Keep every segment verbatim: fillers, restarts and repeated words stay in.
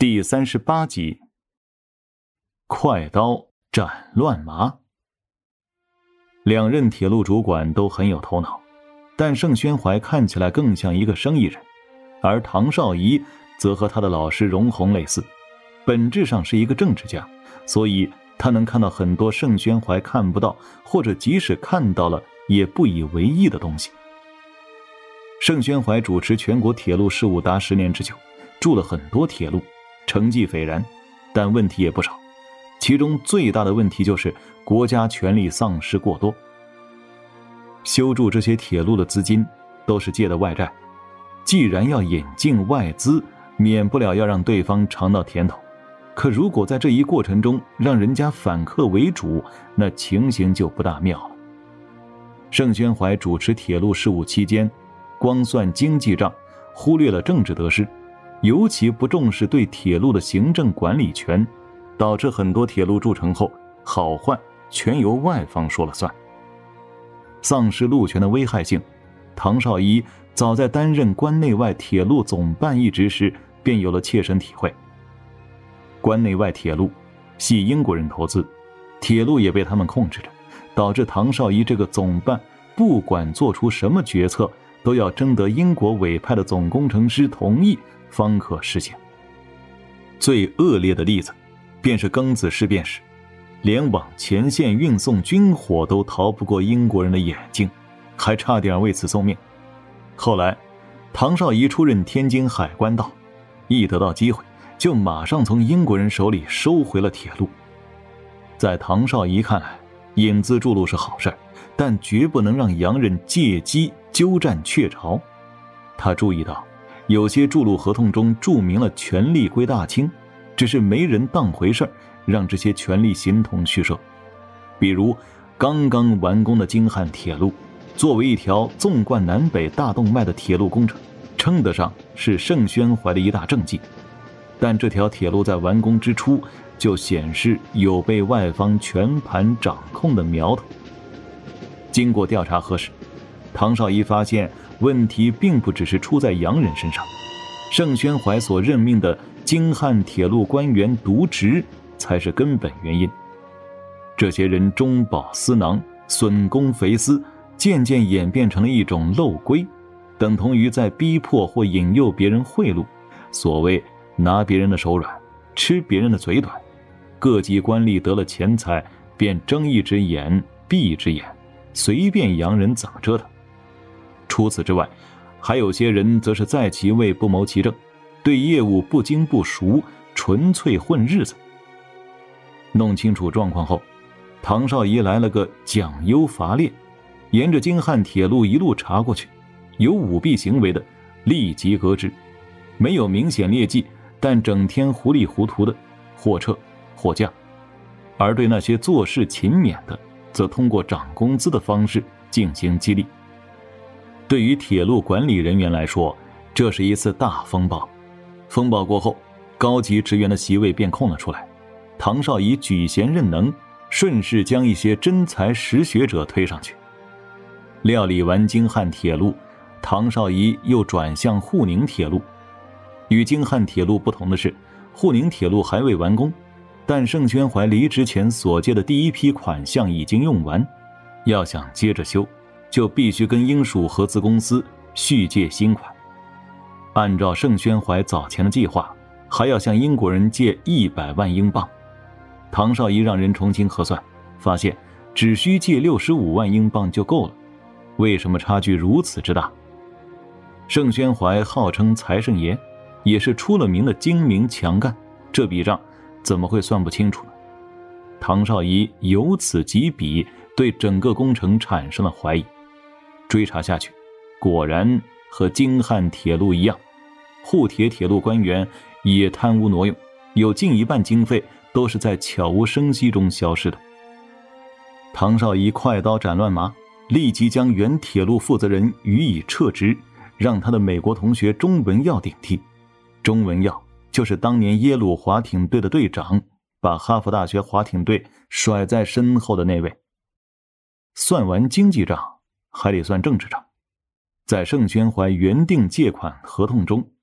第三十八集，快刀斩乱麻。两任铁路主管都很有头脑，但盛宣怀看起来更像一个生意人，而唐绍仪则和他的老师荣鸿类似，本质上是一个政治家，所以他能看到很多盛宣怀看不到，或者即使看到了也不以为意的东西。盛宣怀主持全国铁路事务达十年之久，筑了很多铁路，成绩斐然，但问题也不少。其中最大的问题就是国家权力丧失过多。修筑这些铁路的资金都是借的外债，既然要引进外资，免不了要让对方尝到甜头。可如果在这一过程中让人家反客为主，那情形就不大妙了。盛宣怀主持铁路事务期间，光算经济账，忽略了政治得失，尤其不重视对铁路的行政管理权，导致很多铁路筑成后好坏全由外方说了算。丧失路权的危害性，唐绍仪早在担任关内外铁路总办一职时便有了切身体会。关内外铁路系英国人投资，铁路也被他们控制着，导致唐绍仪这个总办不管做出什么决策，都要征得英国委派的总工程师同意方可实现。最恶劣的例子便是庚子事变时，连往前线运送军火都逃不过英国人的眼睛，还差点为此送命。后来唐绍仪出任天津海关道，一得到机会就马上从英国人手里收回了铁路。在唐绍仪看来，引资筑路是好事，但绝不能让洋人借机鸠占鹊巢。他注意到有些筑路合同中注明了权力归大清，只是没人当回事，让这些权力形同虚设。比如刚刚完工的京汉铁路，作为一条纵贯南北大动脉的铁路工程，称得上是盛宣怀的一大政绩。但这条铁路在完工之初就显示有被外方全盘掌控的苗头。经过调查核实，唐绍仪发现问题并不只是出在洋人身上，盛宣怀所任命的京汉铁路官员渎职才是根本原因。这些人中饱私囊，损公肥私，渐渐演变成了一种漏规，等同于在逼迫或引诱别人贿赂。所谓拿别人的手软，吃别人的嘴短，各级官吏得了钱财便睁一只眼闭一只眼，随便洋人怎么折腾。除此之外，还有些人则是在其位不谋其政，对业务不精不熟，纯粹混日子。弄清楚状况后，唐绍仪来了个奖优罚劣，沿着京汉铁路一路查过去，有舞弊行为的立即革职，没有明显劣迹但整天糊里糊涂的或撤或降，而对那些做事勤勉的，则通过涨工资的方式进行激励。对于铁路管理人员来说，这是一次大风暴。风暴过后，高级职员的席位便空了出来，唐绍仪举贤任能，顺势将一些真才实学者推上去。料理完京汉铁路，唐绍仪又转向沪宁铁路。与京汉铁路不同的是，沪宁铁路还未完工，但盛宣怀离职前所借的第一批款项已经用完，要想接着修，就必须跟英属合资公司续借新款。按照盛宣怀早前的计划，还要向英国人借一百万英镑。唐绍仪让人重新核算，发现只需借六十五万英镑就够了。为什么差距如此之大？盛宣怀号称财神爷，也是出了名的精明强干，这笔账怎么会算不清楚呢？唐绍仪由此及彼，对整个工程产生了怀疑。追查下去，果然和京汉铁路一样，沪铁铁路官员也贪污挪用，有近一半经费都是在悄无声息中消失的。唐绍仪快刀斩乱麻，立即将原铁路负责人予以撤职，让他的美国同学钟文耀顶替。钟文耀就是当年耶鲁滑艇队的队长，把哈佛大学滑艇队甩在身后的那位。算完经济账，还得算政治账。在盛宣怀原定借款合同中，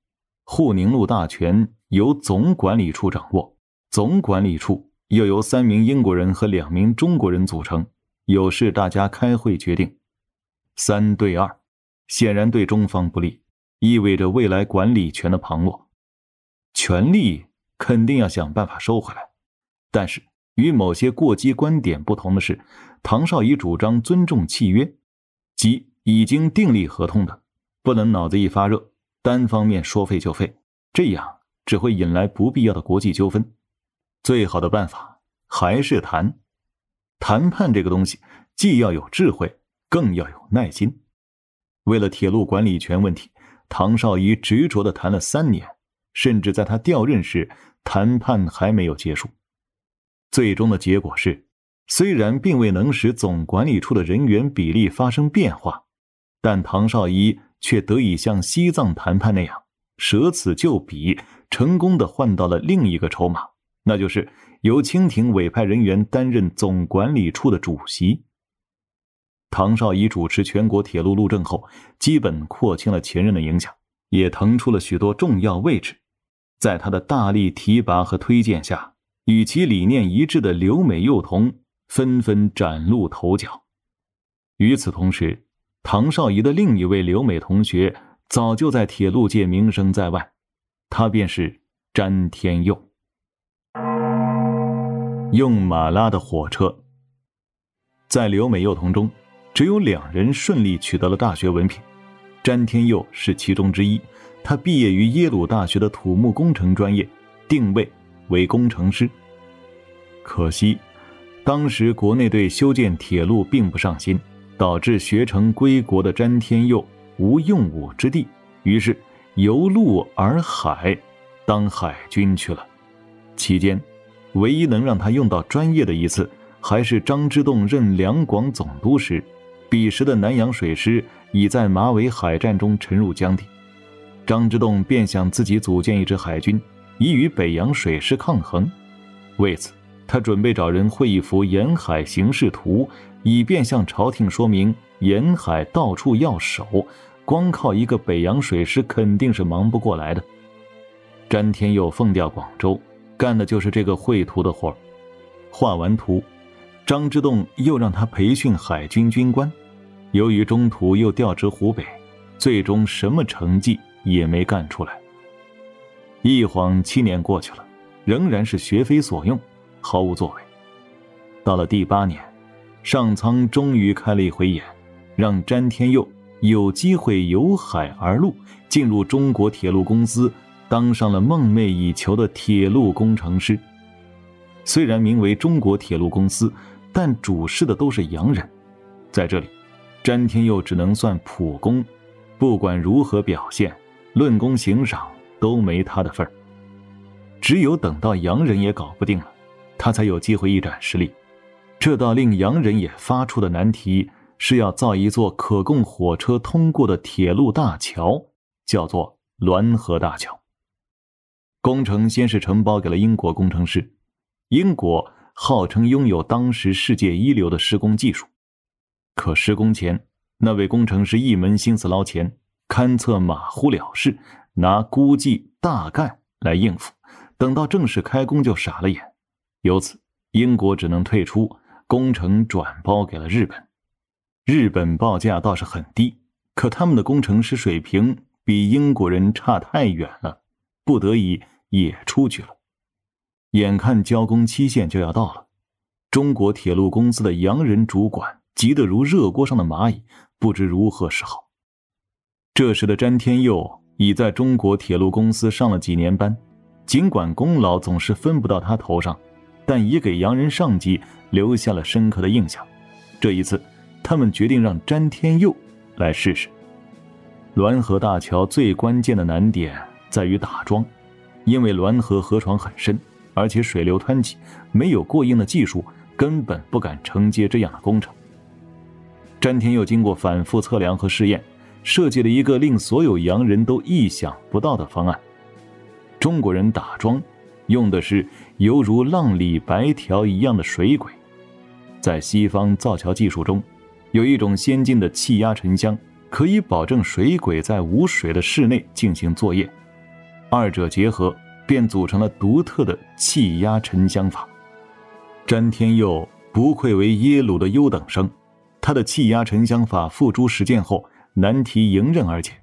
沪宁路大权由总管理处掌握，总管理处又由三名英国人和两名中国人组成，有事大家开会决定。三对二，显然对中方不利，意味着未来管理权的旁落。权力肯定要想办法收回来，但是与某些过激观点不同的是，唐绍仪主张尊重契约，即已经订立合同的，不能脑子一发热，单方面说废就废，这样只会引来不必要的国际纠纷。最好的办法还是谈。谈判这个东西，既要有智慧，更要有耐心。为了铁路管理权问题，唐绍仪执着地谈了三年，甚至在他调任时，谈判还没有结束。最终的结果是，虽然并未能使总管理处的人员比例发生变化，但唐绍仪却得以像西藏谈判那样，舍此就彼，成功地换到了另一个筹码，那就是由清廷委派人员担任总管理处的主席。唐绍仪主持全国铁路路政后，基本廓清了前任的影响，也腾出了许多重要位置。在他的大力提拔和推荐下，与其理念一致的留美幼童纷纷崭露头角。与此同时，唐绍仪的另一位留美同学早就在铁路界名声在外，他便是詹天佑。用马拉的火车。在留美幼童中，只有两人顺利取得了大学文凭，詹天佑是其中之一。他毕业于耶鲁大学的土木工程专业，定位为工程师。可惜当时国内对修建铁路并不上心，导致学成归国的詹天佑无用武之地，于是由陆而海，当海军去了。期间唯一能让他用到专业的一次，还是张之洞任两广总督时，彼时的南洋水师已在马尾海战中沉入江底，张之洞便想自己组建一支海军，以与北洋水师抗衡。为此，他准备找人绘一幅沿海形势图，以便向朝廷说明沿海到处要守，光靠一个北洋水师肯定是忙不过来的。詹天佑奉调广州，干的就是这个绘图的活。画完图，张之洞又让他培训海军军官，由于中途又调职湖北，最终什么成绩也没干出来。一晃七年过去了，仍然是学非所用，毫无作为。到了第八年，上苍终于开了一回眼，让詹天佑有机会由海而陆，进入中国铁路公司，当上了梦寐以求的铁路工程师。虽然名为中国铁路公司，但主事的都是洋人，在这里詹天佑只能算普工，不管如何表现，论功行赏都没他的份儿。只有等到洋人也搞不定了，他才有机会一展实力。这道令洋人也发出的难题，是要造一座可供火车通过的铁路大桥，叫做滦河大桥。工程先是承包给了英国工程师，英国号称拥有当时世界一流的施工技术，可施工前，那位工程师一门心思捞钱，勘测马虎了事，拿估计大概来应付，等到正式开工就傻了眼。由此英国只能退出，工程转包给了日本。日本报价倒是很低，可他们的工程师水平比英国人差太远了，不得已也出去了。眼看交工期限就要到了，中国铁路公司的洋人主管急得如热锅上的蚂蚁，不知如何是好。这时的詹天佑已在中国铁路公司上了几年班，尽管功劳总是分不到他头上，但也给洋人上级留下了深刻的印象。这一次他们决定让詹天佑来试试。滦河大桥最关键的难点在于打桩，因为滦河河床很深，而且水流湍急，没有过硬的技术，根本不敢承接这样的工程。詹天佑经过反复测量和试验，设计了一个令所有洋人都意想不到的方案。中国人打桩用的是犹如浪里白条一样的水轨。在西方造桥技术中，有一种先进的气压沉箱，可以保证水轨在无水的室内进行作业。 二者结合便组成了独特的气压沉香法。詹天佑不愧为耶鲁的优等生，他的气压沉香法付诸实践后，难题迎刃而解，